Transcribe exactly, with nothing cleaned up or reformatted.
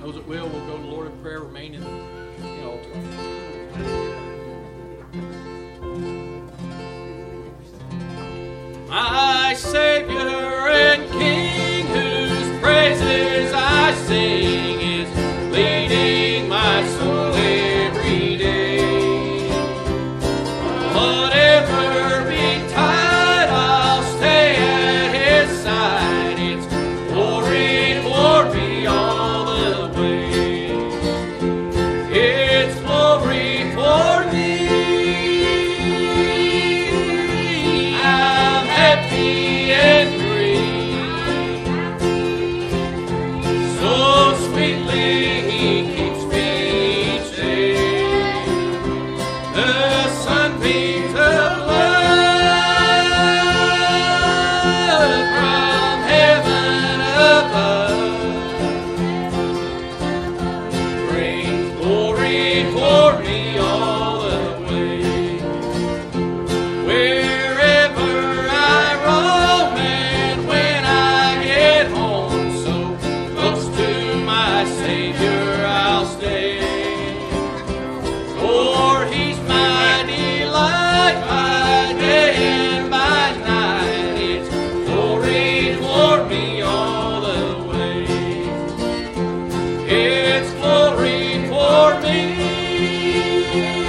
Those that will, will go to the Lord in prayer, remain in the altar. My Savior and King, whose praises I sing, is leading my soul every day. Whatever betide, I'll stay at His side. It's glory for me all the way. It's glory for me. I'm happy and free. So sweetly He keeps me each day. The sunbeams of love from heaven above bring glory for me all the way. Wherever I roam and when I get home, so close to my Savior I'll stay. For He's my delight by day and by night. It's glory for me all the way. It's glory for me.